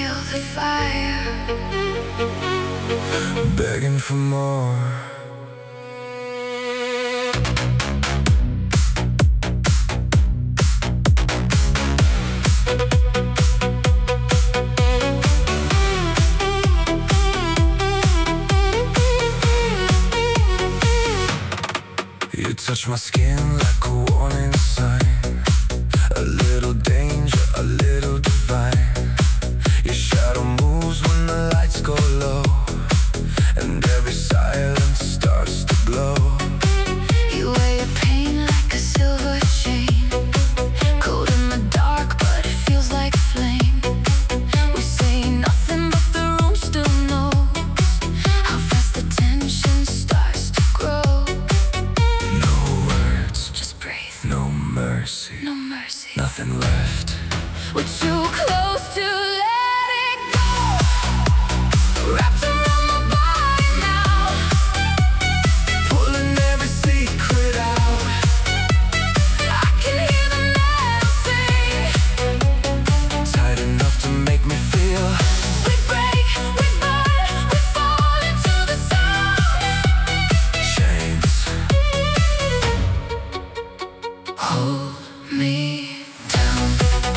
feel the fire, begging for more. You touch my skin like a warning sign, a little danger, a little divine. Your shadow moves when the lights go low, and every silence starts to glow. you wear your pain like a silver chain, cold in the dark but it feels like a flame. We say nothing but the room still knows how fast the tension starts to grow. No words, Just breathe, no mercy, no mercy. nothing left. We're too close to let it go, wrapped around my body now, Pulling every secret out. I can hear the metal sing. Tight enough to make me feel. We break, we burn, we fall into the sound. Chains, Hold me down.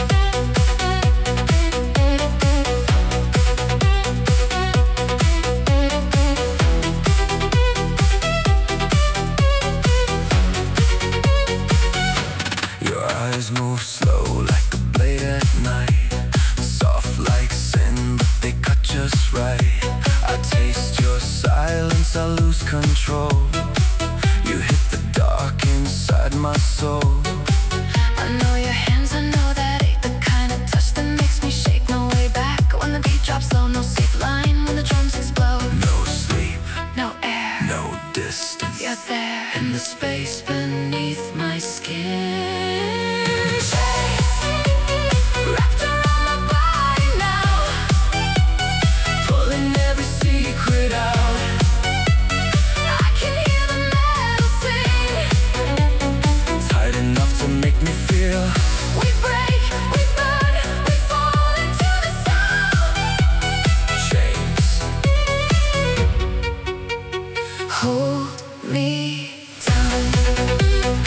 your eyes move slow like a blade at night, soft like sin, but they cut just right. I taste your silence, I lose control. You hit the dark inside my soul. I know your hands, I know that ain't the kind of touch that makes me shake. No way back when the beat drops low, no safe line when the drums explode. No sleep, No air, no distance, you're there in the space beneath my skin. Chains, wrapped around my body now, pulling every secret out. I can hear the metal sing. Tight enough to make me feel. We break, we burn, we fall into the sound. Chains, Hold me down.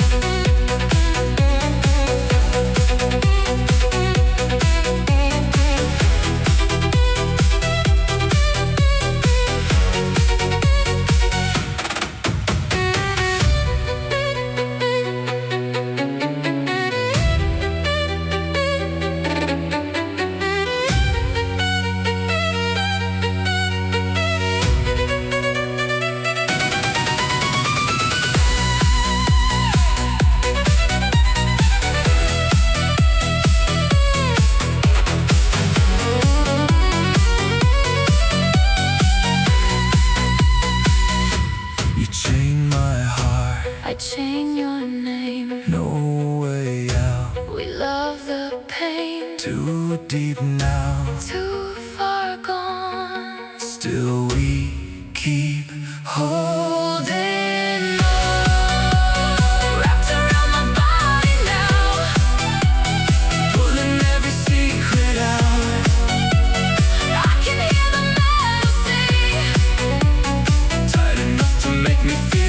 you chain my heart, I chain your name. no way out. We love the pain. Too deep now, Too far gone. still we keep holding on. Wrapped around my body now. Pulling every secret out. I can hear the metal sing. Tight enough to make me feel.